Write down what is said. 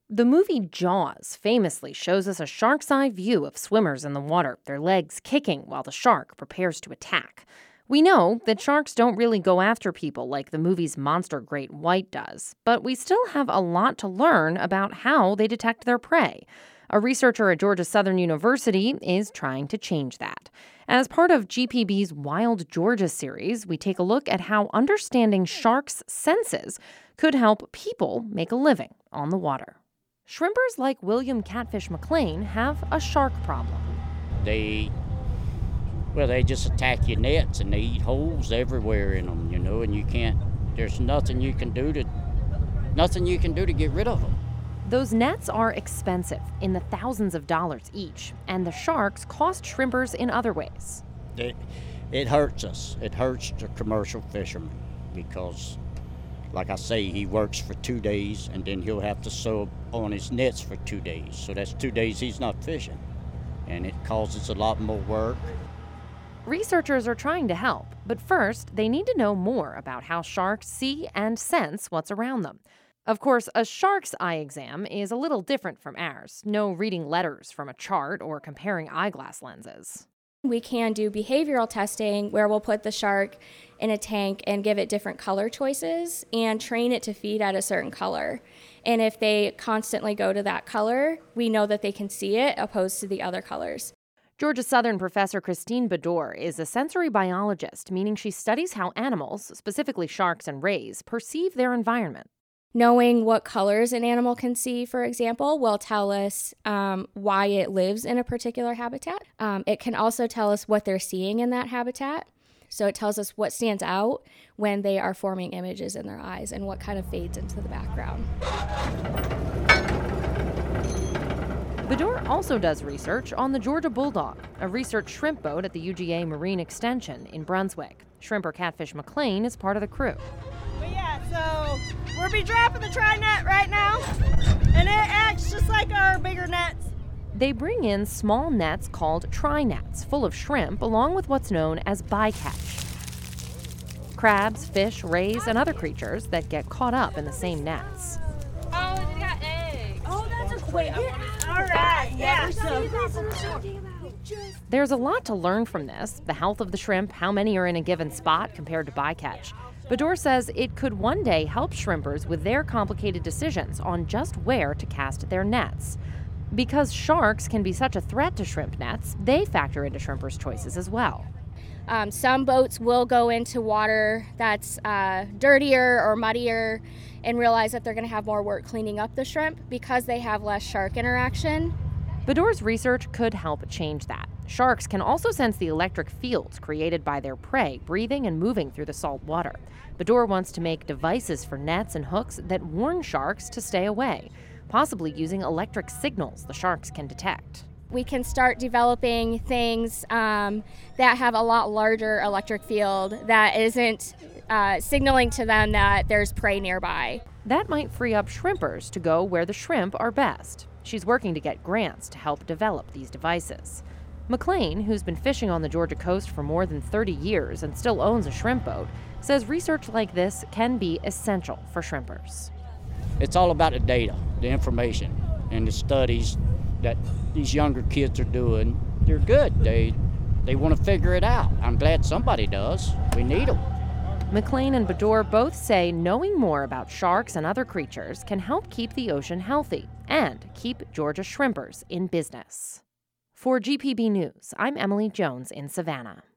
The movie Jaws famously shows us a shark's eye view of swimmers in the water, their legs kicking while the shark prepares to attack. We know that sharks don't really go after people like the movie's monster great white does, but we still have a lot to learn about how they detect their prey. A researcher at Georgia Southern University is trying to change that. As part of GPB's Wild Georgia series, we take a look at how understanding sharks' senses could help people make a living on the water. Shrimpers like William Catfish McLean have a shark problem. They just attack your nets and they eat holes everywhere in them, and there's nothing you can do to get rid of them. Those nets are expensive, in the thousands of dollars each, and the sharks cost shrimpers in other ways. It hurts us. It hurts the commercial fishermen because, like I say, he works for 2 days and then he'll have to sew on his nets for 2 days. So that's 2 days he's not fishing, and it causes a lot more work. Researchers are trying to help, but first they need to know more about how sharks see and sense what's around them. Of course, a shark's eye exam is a little different from ours. No reading letters from a chart or comparing eyeglass lenses. We can do behavioral testing where we'll put the shark in a tank and give it different color choices and train it to feed at a certain color. And if they constantly go to that color, we know that they can see it opposed to the other colors. Georgia Southern professor Christine Bador is a sensory biologist, meaning she studies how animals, specifically sharks and rays, perceive their environment. Knowing what colors an animal can see, for example, will tell us why it lives in a particular habitat. It can also tell us what they're seeing in that habitat. So it tells us what stands out when they are forming images in their eyes and what kind of fades into the background. Bador also does research on the Georgia Bulldog, a research shrimp boat at the UGA Marine Extension in Brunswick. Shrimper Catfish McLean is part of the crew. But yeah, so we'll be dropping the tri-net right now, and it acts just like our bigger nets. They bring in small nets called tri-nets, full of shrimp, along with what's known as bycatch. Crabs, fish, rays, and other creatures that get caught up in the same nets. Oh, they got eggs. Oh, that's a quick. All right, yeah. There's a lot to learn from this, the health of the shrimp, how many are in a given spot compared to bycatch. Bador says it could one day help shrimpers with their complicated decisions on just where to cast their nets. Because sharks can be such a threat to shrimp nets, they factor into shrimpers' choices as well. Some boats will go into water that's dirtier or muddier and realize that they're going to have more work cleaning up the shrimp because they have less shark interaction. Bador's research could help change that. Sharks can also sense the electric fields created by their prey breathing and moving through the salt water. Bador wants to make devices for nets and hooks that warn sharks to stay away, possibly using electric signals the sharks can detect. We can start developing things that have a lot larger electric field that isn't signaling to them that there's prey nearby. That might free up shrimpers to go where the shrimp are best. She's working to get grants to help develop these devices. McLean, who's been fishing on the Georgia coast for more than 30 years and still owns a shrimp boat, says research like this can be essential for shrimpers. It's all about the data, the information, and the studies that these younger kids are doing. They're good. They want to figure it out. I'm glad somebody does. We need them. McLean and Bador both say knowing more about sharks and other creatures can help keep the ocean healthy and keep Georgia shrimpers in business. For GPB News, I'm Emily Jones in Savannah.